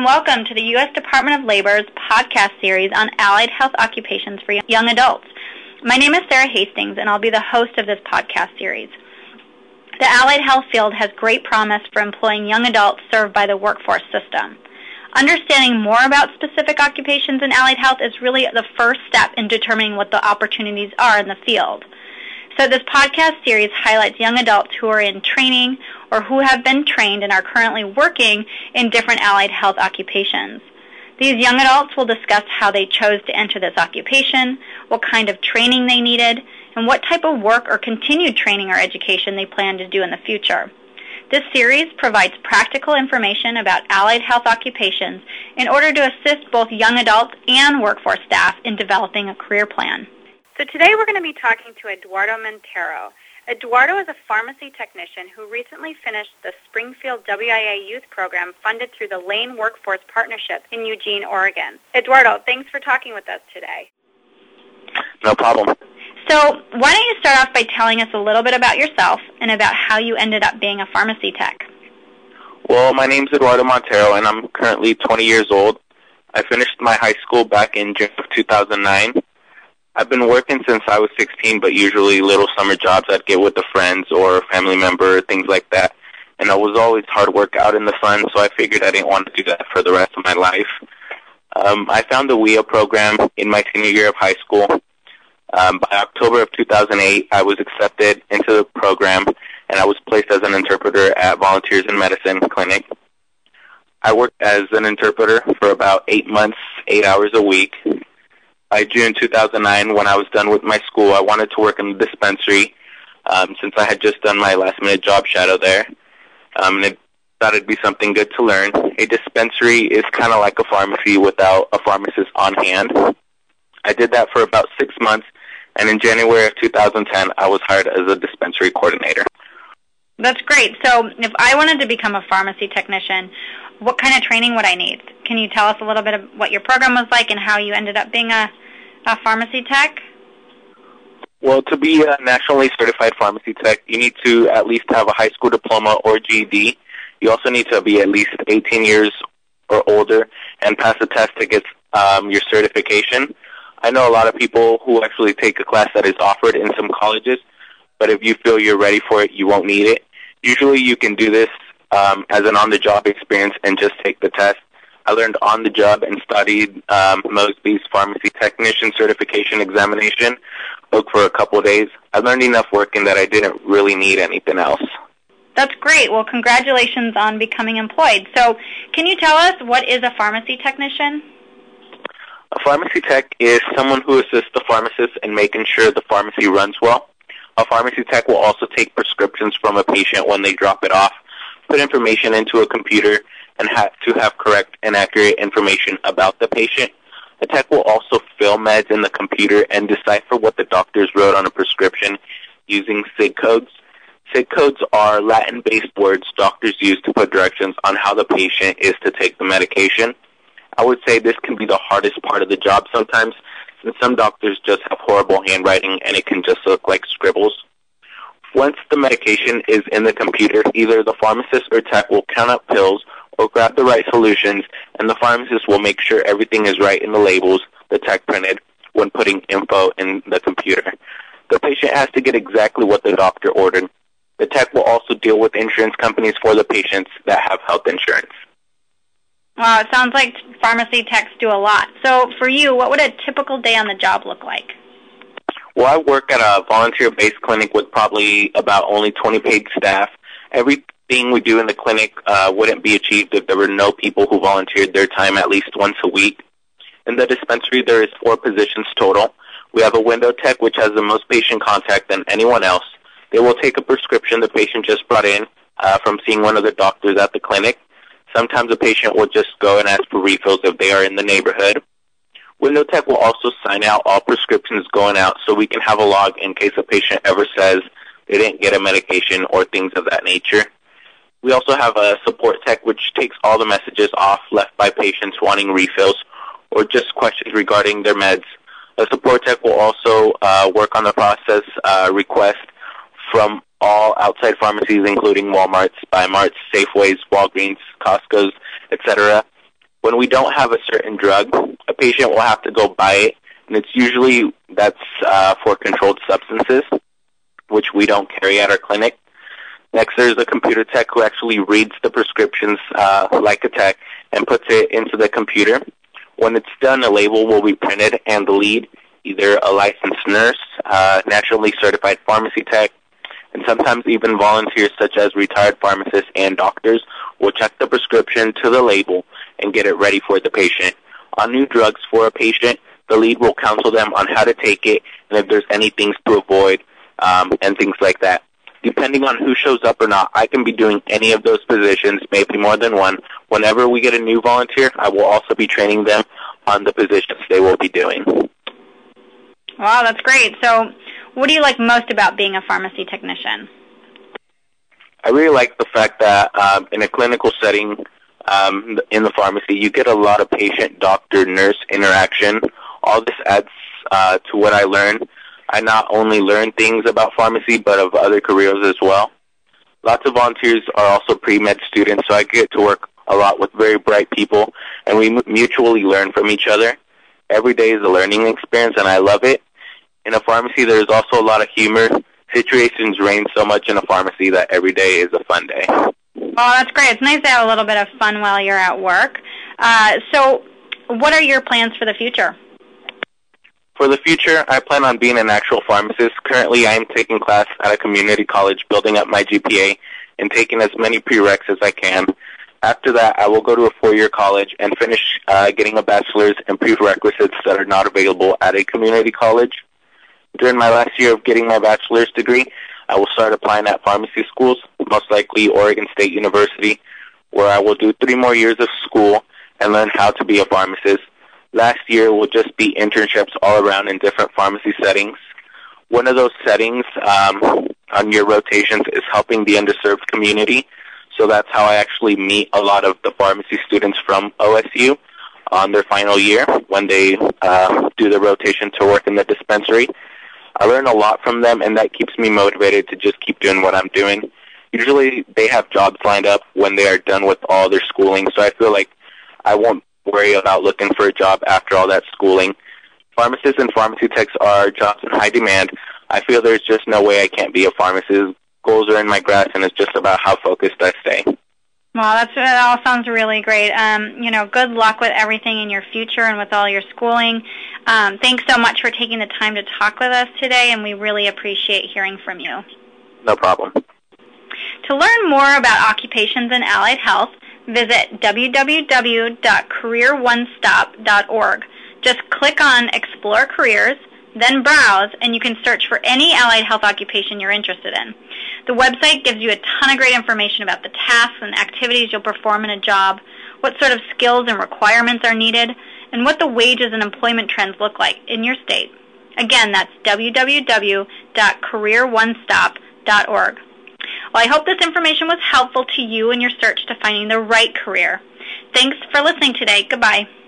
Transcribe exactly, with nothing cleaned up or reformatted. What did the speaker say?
and welcome to the U S Department of Labor's podcast series on allied health occupations for young adults. My name is Sarah Hastings, and I'll be the host of this podcast series. The allied health field has great promise for employing young adults served by the workforce system. Understanding more about specific occupations in allied health is really the first step in determining what the opportunities are in the field. So this podcast series highlights young adults who are in training or who have been trained and are currently working in different allied health occupations. These young adults will discuss how they chose to enter this occupation, what kind of training they needed, and what type of work or continued training or education they plan to do in the future. This series provides practical information about allied health occupations in order to assist both young adults and workforce staff in developing a career plan. So today we're going to be talking to Eduardo Montero. Eduardo is a pharmacy technician who recently finished the Springfield W I A Youth Program funded through the Lane Workforce Partnership in Eugene, Oregon. Eduardo, thanks for talking with us today. No problem. So why don't you start off by telling us a little bit about yourself and about how you ended up being a pharmacy tech? Well, my name's Eduardo Montero, and I'm currently twenty years old. I finished my high school back in June of two thousand nine. I've been working since I was sixteen, but usually little summer jobs I'd get with a friend or a family member, things like that. And I was always hard work out in the sun, so I figured I didn't want to do that for the rest of my life. Um, I found the W I A program in my senior year of high school. Um, by October of two thousand eight, I was accepted into the program, and I was placed as an interpreter at Volunteers in Medicine Clinic. I worked as an interpreter for about eight months, eight hours a week. By June two thousand nine, when I was done with my school, I wanted to work in the dispensary um, since I had just done my last-minute job shadow there. Um, and I thought it'd be something good to learn. A dispensary is kind of like a pharmacy without a pharmacist on hand. I did that for about six months, and in January of two thousand ten, I was hired as a dispensary coordinator. That's great. So if I wanted to become a pharmacy technician, what kind of training would I need? Can you tell us a little bit of what your program was like and how you ended up being a A pharmacy tech? Well, to be a nationally certified pharmacy tech, you need to at least have a high school diploma or G E D. You also need to be at least eighteen years or older and pass a test to get um, your certification. I know a lot of people who actually take a class that is offered in some colleges, but if you feel you're ready for it, you won't need it. Usually you can do this um, as an on-the-job experience and just take the test. I learned on the job and studied um, Mosby's Pharmacy Technician Certification Examination book for a couple of days. I learned enough working that I didn't really need anything else. That's great. Well, congratulations on becoming employed. So can you tell us what is a pharmacy technician? A pharmacy tech is someone who assists the pharmacist in making sure the pharmacy runs well. A pharmacy tech will also take prescriptions from a patient when they drop it off, put information into a computer, and have to have correct and accurate information about the patient. The tech will also fill meds in the computer and decipher what the doctors wrote on a prescription using S I G codes. S I G codes are Latin-based words doctors use to put directions on how the patient is to take the medication. I would say this can be the hardest part of the job sometimes, since some doctors just have horrible handwriting and it can just look like scribbles. Once the medication is in the computer, either the pharmacist or tech will count up pills or grab the right solutions, and the pharmacist will make sure everything is right in the labels the tech printed when putting info in the computer. The patient has to get exactly what the doctor ordered. The tech will also deal with insurance companies for the patients that have health insurance. Wow, it sounds like pharmacy techs do a lot. So for you, what would a typical day on the job look like? Well, I work at a volunteer-based clinic with probably about only twenty paid staff. Everything we do in the clinic uh, wouldn't be achieved if there were no people who volunteered their time at least once a week. In the dispensary, there is four positions total. We have a window tech, which has the most patient contact than anyone else. They will take a prescription the patient just brought in uh, from seeing one of the doctors at the clinic. Sometimes a patient will just go and ask for refills if they are in the neighborhood. Window tech will also sign out all prescriptions going out so we can have a log in case a patient ever says they didn't get a medication or things of that nature. We also have a support tech which takes all the messages off left by patients wanting refills or just questions regarding their meds. A support tech will also uh, work on the process uh, request from all outside pharmacies, including Walmart's, Bi-Mart's, Safeways, Walgreens, Costco's, et cetera. When we don't have a certain drug, a patient will have to go buy it, and it's usually that's uh, for controlled substances, which we don't carry at our clinic. Next, there's a computer tech who actually reads the prescriptions uh, like a tech and puts it into the computer. When it's done, a label will be printed, and the lead, either a licensed nurse, uh, nationally certified pharmacy tech, and sometimes even volunteers such as retired pharmacists and doctors, will check the prescription to the label and get it ready for the patient. On new drugs for a patient, the lead will counsel them on how to take it and if there's any things to avoid um, and things like that. Depending on who shows up or not, I can be doing any of those positions, maybe more than one. Whenever we get a new volunteer, I will also be training them on the positions they will be doing. Wow, that's great. So what do you like most about being a pharmacy technician? I really like the fact that um, in a clinical setting um, in the pharmacy, you get a lot of patient, doctor, nurse interaction. All this adds uh, to what I learned. I not only learn things about pharmacy, but of other careers as well. Lots of volunteers are also pre-med students, so I get to work a lot with very bright people, and we mutually learn from each other. Every day is a learning experience, and I love it. In a pharmacy, there's also a lot of humor. Situations reign so much in a pharmacy that every day is a fun day. Oh, that's great. It's nice to have a little bit of fun while you're at work. Uh, so what are your plans for the future? For the future, I plan on being an actual pharmacist. Currently, I am taking class at a community college, building up my G P A, and taking as many prereqs as I can. After that, I will go to a four-year college and finish uh, getting a bachelor's in prerequisites that are not available at a community college. During my last year of getting my bachelor's degree, I will start applying at pharmacy schools, most likely Oregon State University, where I will do three more years of school and learn how to be a pharmacist. Last year will just be internships all around in different pharmacy settings. One of those settings um, on your rotations is helping the underserved community. So that's how I actually meet a lot of the pharmacy students from O S U on their final year when they uh, do the rotation to work in the dispensary. I learn a lot from them, and that keeps me motivated to just keep doing what I'm doing. Usually they have jobs lined up when they are done with all their schooling, so I feel like I won't worry about looking for a job after all that schooling. Pharmacists and pharmacy techs are jobs in high demand. I feel there's just no way I can't be a pharmacist. Goals are in my grasp, and it's just about how focused I stay. Well, that's, that all sounds really great. Um, you know, good luck with everything in your future and with all your schooling. Um, thanks so much for taking the time to talk with us today, and we really appreciate hearing from you. No problem. To learn more about occupations in allied health, visit w w w dot career one stop dot org. Just click on Explore Careers, then browse, and you can search for any allied health occupation you're interested in. The website gives you a ton of great information about the tasks and activities you'll perform in a job, what sort of skills and requirements are needed, and what the wages and employment trends look like in your state. Again, that's w w w dot career one stop dot org. Well, I hope this information was helpful to you in your search to finding the right career. Thanks for listening today. Goodbye.